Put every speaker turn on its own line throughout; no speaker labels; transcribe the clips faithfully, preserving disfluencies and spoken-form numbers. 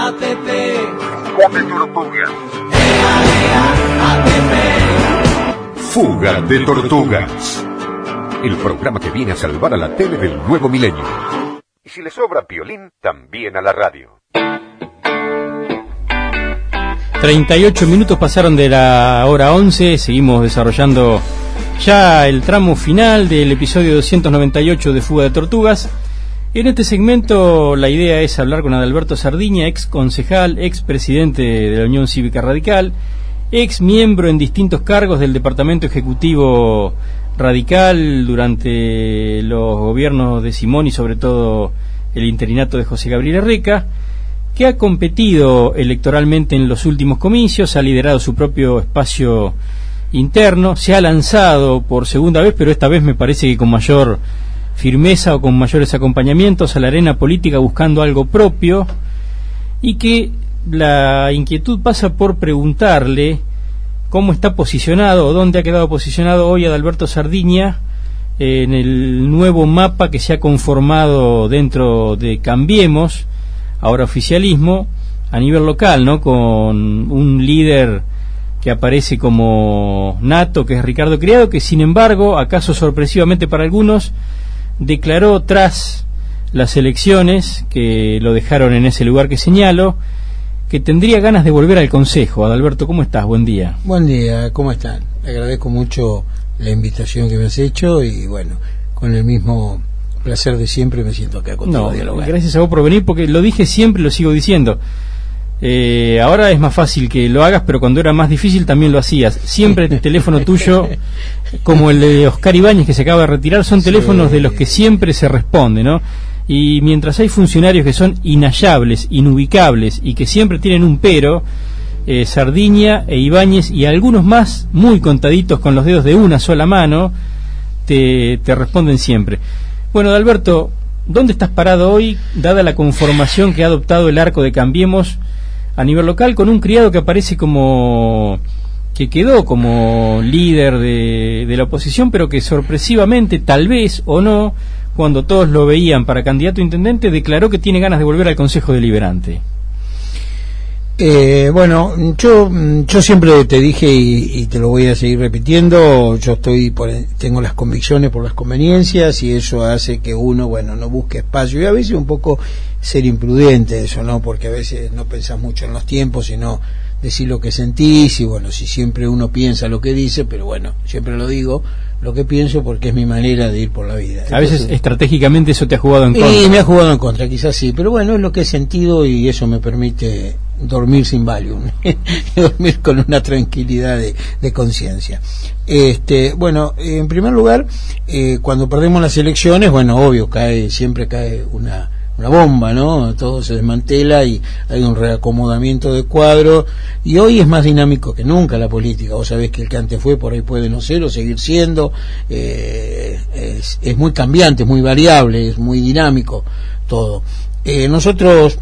A T P.
Fuga de tortugas.
Ea, ea, A T P.
Fuga de tortugas. El programa que viene a salvar a la tele del nuevo milenio. Y si le sobra piolín, también a la radio.
treinta y ocho minutos pasaron de la hora once, seguimos desarrollando ya el tramo final del episodio doscientos noventa y ocho de Fuga de Tortugas. En este segmento la idea es hablar con Adalberto Sardiña, ex concejal, ex presidente de la Unión Cívica Radical, ex miembro en distintos cargos del Departamento Ejecutivo Radical durante los gobiernos de Simón y sobre todo el interinato de José Gabriel Erreca, que ha competido electoralmente en los últimos comicios, ha liderado su propio espacio interno, se ha lanzado por segunda vez, pero esta vez me parece que con mayor firmeza o con mayores acompañamientos a la arena política buscando algo propio, y que la inquietud pasa por preguntarle cómo está posicionado o dónde ha quedado posicionado hoy Adalberto Sardiña en el nuevo mapa que se ha conformado dentro de Cambiemos, ahora oficialismo, a nivel local, ¿no? Con un líder que aparece como nato, que es Ricardo Criado, que sin embargo, acaso sorpresivamente para algunos, declaró tras las elecciones, que lo dejaron en ese lugar que señalo, que tendría ganas de volver al Consejo. Adalberto, ¿cómo estás? Buen día.
Buen día, ¿cómo están? Agradezco mucho la invitación que me has hecho y bueno, con el mismo placer de siempre me siento acá contigo
no,
a dialogar.
Gracias a vos por venir, porque lo dije siempre, lo sigo diciendo. Eh, ahora es más fácil que lo hagas, pero cuando era más difícil también lo hacías. Siempre el teléfono tuyo, como el de Oscar Ibáñez que se acaba de retirar, son teléfonos sí. de los que siempre se responde, ¿no? Y mientras hay funcionarios que son inhallables, inubicables y que siempre tienen un pero, eh, Sardiña e Ibáñez y algunos más muy contaditos con los dedos de una sola mano te, te responden siempre. Bueno, Adalberto, ¿dónde estás parado hoy, dada la conformación que ha adoptado el arco de Cambiemos a nivel local, con un Criado que aparece como que quedó como líder de, de la oposición, pero que sorpresivamente, tal vez o no, cuando todos lo veían para candidato a intendente, declaró que tiene ganas de volver al Consejo Deliberante?
Eh, bueno, yo yo siempre te dije y, y te lo voy a seguir repitiendo, yo estoy por, tengo las convicciones por las conveniencias y eso hace que uno, bueno, no busque espacio y a veces un poco ser imprudente eso, ¿no? Porque a veces no pensás mucho en los tiempos, sino decir lo que sentís y bueno, si siempre uno piensa lo que dice, pero bueno, siempre lo digo lo que pienso porque es mi manera de ir por la vida.
A veces
Entonces,
estratégicamente eso te ha jugado en contra.
Y me ha jugado en contra, quizás sí, pero bueno, es lo que he sentido y eso me permite dormir sin Valium, dormir con una tranquilidad de, de conciencia. Este, bueno, en primer lugar, eh, cuando perdemos las elecciones, bueno, obvio, cae, siempre cae una una bomba, ¿no? Todo se desmantela y hay un reacomodamiento de cuadro y hoy es más dinámico que nunca la política. Vos sabés que el que antes fue por ahí puede no ser o seguir siendo, eh, es, es muy cambiante, es muy variable, es muy dinámico todo. Eh, nosotros,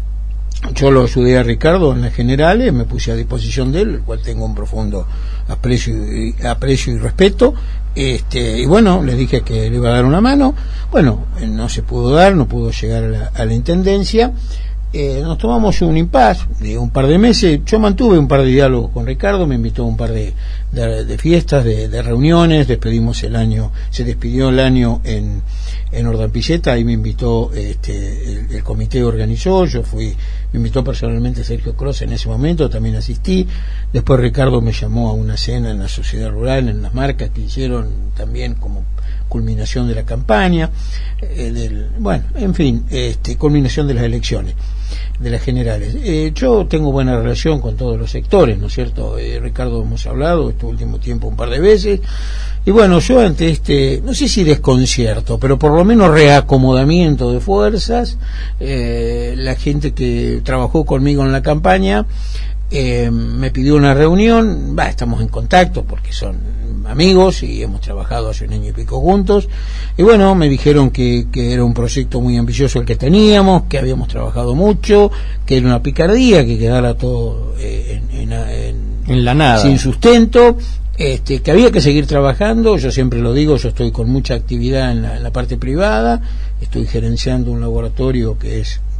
yo lo ayudé a Ricardo en las generales, me puse a disposición de él, el cual tengo un profundo aprecio y, aprecio y respeto. Este, y bueno, le dije que le iba a dar una mano. Bueno, no se pudo dar, no pudo llegar a la, a la intendencia. Eh, nos tomamos un impasse de un par de meses. Yo mantuve un par de diálogos con Ricardo, me invitó a un par de, de, de fiestas, de, de reuniones. Despedimos el año, se despidió el año en, en Ordampilleta, ahí me invitó, este, el, el comité organizó, yo fui, me invitó personalmente Sergio Cross en ese momento, también asistí. Después Ricardo me llamó a una cena en la sociedad rural, en las marcas que hicieron también como culminación de la campaña, eh, del, bueno, en fin, este, culminación de las elecciones, de las generales. Eh, yo tengo buena relación con todos los sectores, ¿no es cierto? Eh, Ricardo, hemos hablado este último tiempo un par de veces, y bueno, yo ante este, no sé si desconcierto, pero por lo menos reacomodamiento de fuerzas, eh, la gente que trabajó conmigo en la campaña, Eh, me pidió una reunión, bah, estamos en contacto porque son amigos y hemos trabajado hace un año y pico juntos, y bueno, me dijeron que, que era un proyecto muy ambicioso el que teníamos, que habíamos trabajado mucho, que era una picardía, que quedara todo eh, en, en, en,
en la nada,
sin sustento, este, que había que seguir trabajando. Yo siempre lo digo, yo estoy con mucha actividad en la, en la parte privada, estoy gerenciando un laboratorio que es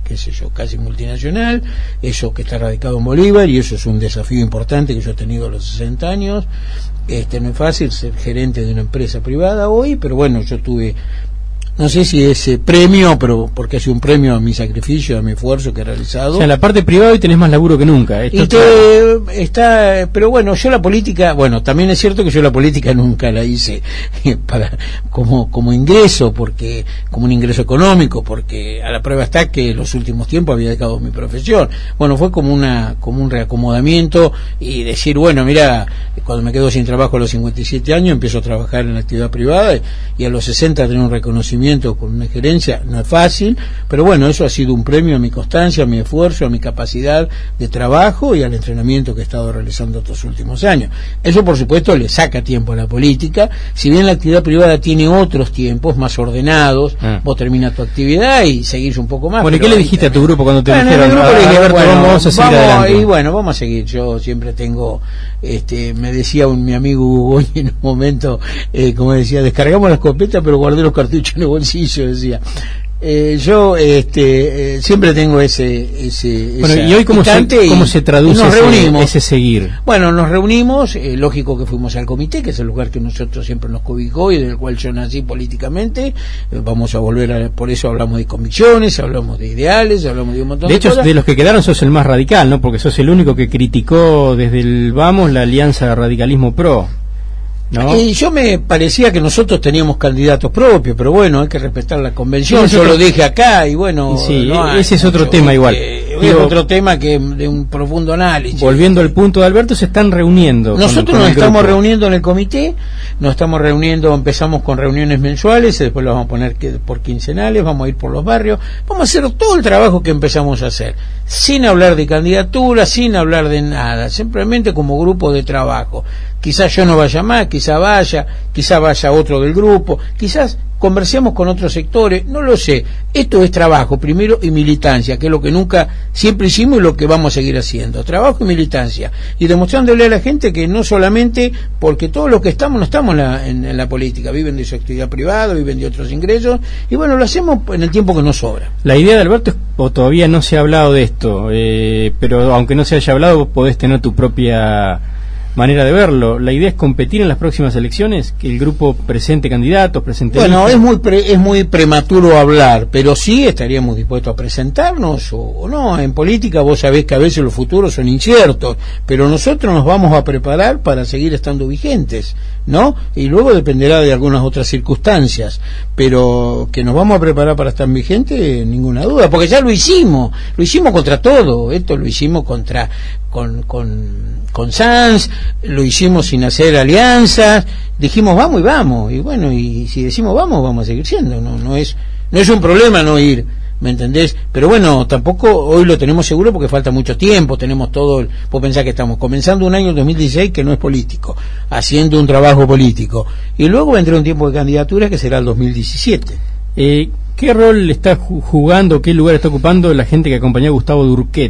qué sé yo, casi multinacional, eso que está radicado en Bolívar, y eso es un desafío importante que yo he tenido a los sesenta años. Este, no es fácil ser gerente de una empresa privada hoy, pero bueno, yo tuve, no sé si ese premio, pero porque ha sido un premio a mi sacrificio, a mi esfuerzo que he realizado.
O sea, en la parte privada hoy tenés más laburo que nunca. Esto
y te, está, pero bueno, yo la política, bueno, también es cierto que yo la política nunca la hice para como como ingreso, porque como un ingreso económico, porque a la prueba está que en los últimos tiempos había dejado mi profesión. Bueno, fue como una como un reacomodamiento y decir, bueno, mira, cuando me quedo sin trabajo a los cincuenta y siete años, empiezo a trabajar en la actividad privada, y a los sesenta tener un reconocimiento con una gerencia no es fácil, pero bueno, eso ha sido un premio a mi constancia, a mi esfuerzo, a mi capacidad de trabajo y al entrenamiento que he estado realizando estos últimos años. Eso por supuesto le saca tiempo a la política, si bien la actividad privada tiene otros tiempos más ordenados, ah. vos terminas tu actividad y seguís un poco más.
Bueno, ¿y qué le dijiste
también
a tu grupo cuando te
bueno,
dijeron,
grupo le dije,
Alberto,
bueno,
vamos a seguir
vamos,
adelante?
Y bueno, vamos a seguir, yo siempre tengo, este, me decía un, mi amigo Hugo Goñi en un momento, eh, como decía, descargamos la escopeta pero guardé los cartuchos en el bolsillo, decía. Eh, yo este, eh, siempre tengo ese, ese
bueno, y hoy cómo se, cómo se traduce
nos
ese,
reunimos.
ese seguir.
Bueno, nos reunimos, eh, lógico que fuimos al comité, que es el lugar que nosotros siempre nos cobijó y del cual yo nací políticamente. Eh, vamos a volver a, por eso hablamos de convicciones, hablamos de ideales, hablamos de un montón de,
de hecho,
cosas.
De los que quedaron sos el más radical, ¿no? Porque sos el único que criticó desde el Vamos la alianza Radicalismo Pro, ¿no?
Y yo me parecía que nosotros teníamos candidatos propios, pero bueno, hay que respetar la convención.
Sí,
yo
otro...
lo dije acá y bueno,
sí,
no hay,
ese es otro
yo,
tema igual.
Eh, es
Digo,
otro tema que de un profundo análisis.
Volviendo al punto de Alberto, se están reuniendo.
Nosotros
con, con
nos estamos
grupo.
reuniendo en el comité, nos estamos reuniendo, empezamos con reuniones mensuales, después lo vamos a poner que, por quincenales, vamos a ir por los barrios, vamos a hacer todo el trabajo que empezamos a hacer, sin hablar de candidatura, sin hablar de nada, simplemente como grupo de trabajo. Quizás yo no vaya más, quizás vaya, quizás vaya otro del grupo, quizás conversemos con otros sectores, no lo sé. Esto es trabajo primero y militancia, que es lo que nunca siempre hicimos y lo que vamos a seguir haciendo, trabajo y militancia, y demostrándole a la gente que no solamente, porque todos los que estamos no estamos en la, en, en la política, viven de su actividad privada, viven de otros ingresos, y bueno, lo hacemos en el tiempo que nos sobra.
La idea de Alberto es, o todavía no se ha hablado de esto, eh, pero aunque no se haya hablado, vos podés tener tu propia manera de verlo. La idea es competir en las próximas elecciones, que el grupo presente candidatos, presente
bueno,
listas.
es muy pre, es muy prematuro hablar, pero sí estaríamos dispuestos a presentarnos o, o no. En política vos sabés que a veces los futuros son inciertos, pero nosotros nos vamos a preparar para seguir estando vigentes, ¿no? Y luego dependerá de algunas otras circunstancias, pero que nos vamos a preparar para estar vigentes, ninguna duda, porque ya lo hicimos, lo hicimos contra todo. Esto lo hicimos contra con con con Sanz, lo hicimos sin hacer alianzas, dijimos vamos y vamos, y bueno, y si decimos vamos, vamos a seguir siendo, no no es no es un problema no ir, ¿me entendés? Pero bueno, tampoco hoy lo tenemos seguro porque falta mucho tiempo, tenemos todo, el, vos pensás que estamos comenzando un año dos mil dieciséis que no es político, haciendo un trabajo político, y luego vendrá un tiempo de candidatura que será el dos mil diecisiete.
Eh, ¿Qué rol está jugando, qué lugar está ocupando la gente que acompañó a Gustavo Durquet?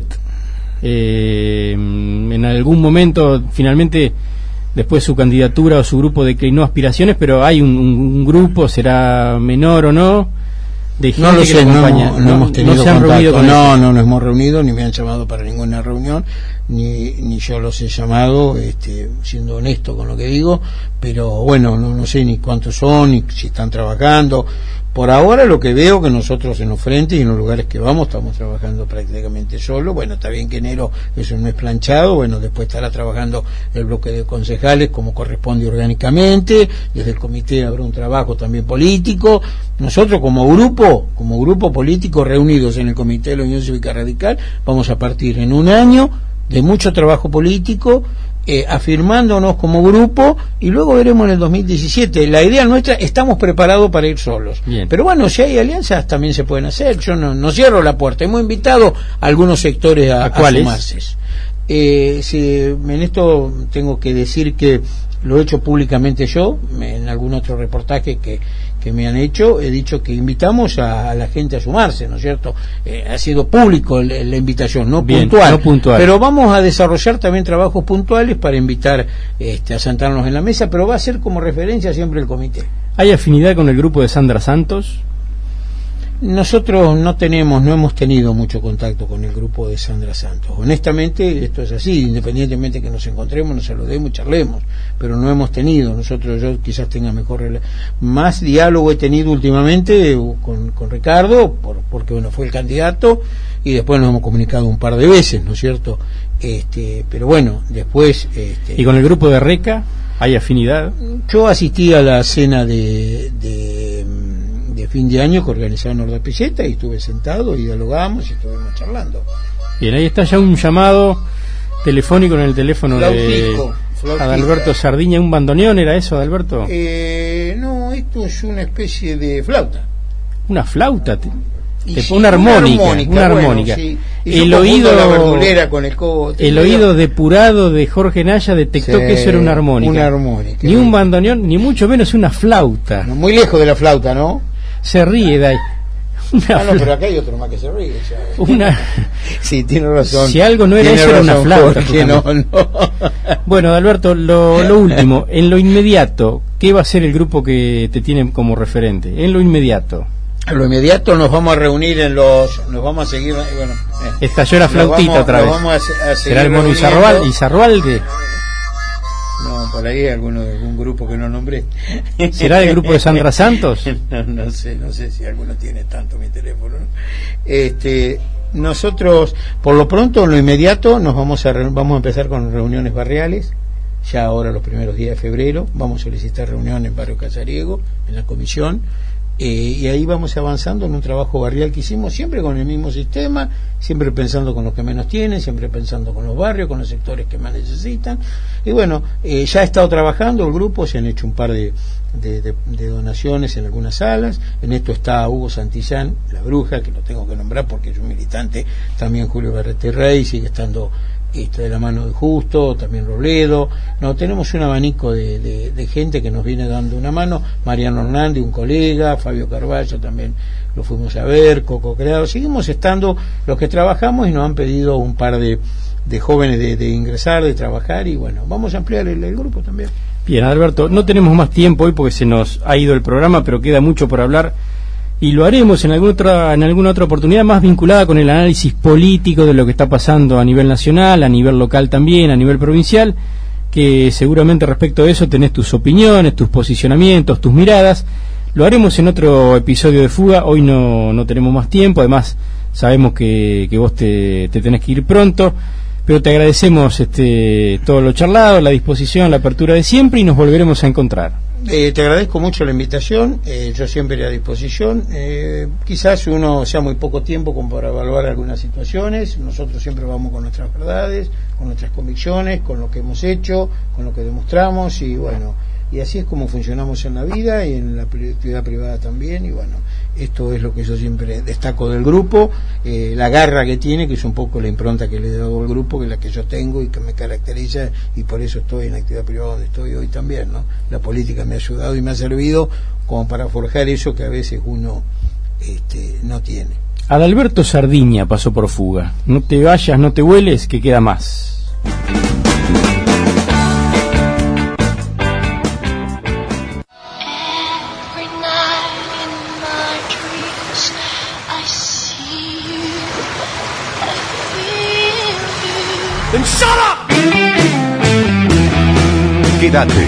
Eh, en algún momento, finalmente, después su candidatura o su grupo declinó aspiraciones, pero hay un, un, un grupo, será menor o no, de gente
no lo
que
sé,
lo acompaña.
no, no, no hemos tenido
no se han
contacto,
reunido con
no,
ellos.
no nos hemos reunido, ni me han llamado para ninguna reunión, ni, ni yo los he llamado, este, siendo honesto con lo que digo, pero bueno, no, no sé ni cuántos son, ni si están trabajando. Por ahora lo que veo que nosotros en los frentes y en los lugares que vamos estamos trabajando prácticamente solo. Bueno, está bien que enero eso no es planchado, bueno, después estará trabajando el bloque de concejales como corresponde orgánicamente, desde el comité habrá un trabajo también político. Nosotros como grupo, como grupo político reunidos en el comité de la Unión Cívica Radical, vamos a partir en un año de mucho trabajo político, Eh, afirmándonos como grupo, y luego veremos en el dos mil diecisiete. La idea nuestra, estamos preparados para ir solos.
Bien.
Pero bueno, si hay alianzas también se pueden hacer. Yo no, no cierro la puerta. Hemos invitado a algunos sectores a,
¿A
a
cuáles?
sumarse. Eh, si, en esto tengo que decir que lo he hecho públicamente yo, en algún otro reportaje que, que me han hecho, he dicho que invitamos a, a la gente a sumarse, ¿no es cierto? Eh, ha sido público el, la invitación, no
Bien,
puntual,
no puntual.
pero vamos a desarrollar también trabajos puntuales para invitar este, a sentarnos en la mesa, pero va a ser como referencia siempre el comité.
¿Hay afinidad con el grupo de Sandra Santos?
Nosotros no tenemos, no hemos tenido mucho contacto con el grupo de Sandra Santos. Honestamente, esto es así, independientemente que nos encontremos, nos saludemos y charlemos, pero no hemos tenido. Nosotros, yo quizás tenga mejor, más diálogo he tenido últimamente con, con Ricardo, por, porque bueno, fue el candidato, y después nos hemos comunicado un par de veces, ¿no es cierto? Este, pero bueno, después... Este,
¿Y con el grupo de Reca hay afinidad?
Yo asistí a la cena de... de de fin de año que organizaba Norda Pilleta y estuve sentado y dialogamos y estuvimos charlando.
Bien, ahí está ya un llamado telefónico en el teléfono
Flautico,
de
flautico.
Adalberto Sardiña. ¿Un bandoneón era eso, Adalberto?
Eh, no, esto es una especie de flauta.
Una flauta, te,
Y
te
sí,
una armónica, una armónica.
Una armónica. Bueno, sí.
El oído,
la verdulera con el cobo,
el oído depurado de Jorge Naya detectó
sí,
que eso era una armónica.
Una armónica.
Ni un bandoneón, ni mucho menos una flauta.
No, muy lejos de la flauta, ¿no?
Se ríe, Dai.
Ah, no, pero acá hay otro más que se ríe. Ya.
Una...
Sí, tiene razón.
Si algo no era
tiene
eso,
razón,
era una flauta.
Jorge, no, no.
Bueno, Alberto, lo, lo último, en lo inmediato, ¿qué va a ser el grupo que te tiene como referente? En lo inmediato.
En lo inmediato nos vamos a reunir en los... Nos vamos a seguir... Bueno, eh.
Estalló la flautita
vamos,
otra vez.
Vamos a, a
¿Será el mono Izarroal, Izarroalde?
No, por ahí alguno de algún grupo que no nombré.
¿Será el grupo de Sandra Santos?
No, no sé, no sé si alguno tiene tanto mi teléfono, ¿no? Este, nosotros, por lo pronto, en lo inmediato, nos vamos a vamos a empezar con reuniones barriales. Ya ahora los primeros días de febrero vamos a solicitar reuniones en Barrio Casariego, en la comisión. Eh, y ahí vamos avanzando en un trabajo barrial que hicimos siempre con el mismo sistema, siempre pensando con los que menos tienen, siempre pensando con los barrios, con los sectores que más necesitan. Y bueno, eh, ya ha estado trabajando el grupo, se han hecho un par de, de, de, de donaciones en algunas salas. En esto está Hugo Santillán, la bruja, que lo tengo que nombrar porque es un militante, también Julio Berrete Rey, sigue estando este, de la mano de Justo, también Robledo. No, tenemos un abanico de, de, de gente que nos viene dando una mano. Mariano Hernández, un colega, Fabio Carballo también lo fuimos a ver, Coco Creado. Seguimos estando los que trabajamos y nos han pedido un par de, de jóvenes de, de ingresar, de trabajar, y bueno, vamos a ampliar el, el grupo también.
Bien, Alberto, no tenemos más tiempo hoy porque se nos ha ido el programa, pero queda mucho por hablar. Y lo haremos en alguna otra, en alguna otra oportunidad más vinculada con el análisis político de lo que está pasando a nivel nacional, a nivel local también, a nivel provincial, que seguramente respecto de eso tenés tus opiniones, tus posicionamientos, tus miradas. Lo haremos en otro episodio de Fuga. Hoy no, no tenemos más tiempo, además sabemos que, que vos te, te tenés que ir pronto, pero te agradecemos este, todo lo charlado, la disposición, la apertura de siempre, y nos volveremos a encontrar.
Eh, te agradezco mucho la invitación, eh, yo siempre a disposición. Eh, quizás uno sea muy poco tiempo como para evaluar algunas situaciones. Nosotros siempre vamos con nuestras verdades, con nuestras convicciones, con lo que hemos hecho, con lo que demostramos, y bueno, y así es como funcionamos en la vida y en la actividad privada también. Y bueno, esto es lo que yo siempre destaco del grupo, eh, la garra que tiene, que es un poco la impronta que le he dado al grupo, que es la que yo tengo y que me caracteriza, y por eso estoy en la actividad privada donde estoy hoy también, ¿no? La política me ha ayudado y me ha servido como para forjar eso que a veces uno este, no tiene.
Adalberto Sardiña pasó por Fuga. No te vayas, no te hueles, que queda más.
Quédate.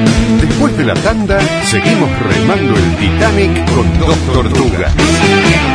Después de la tanda, seguimos remando el Titanic con dos tortugas.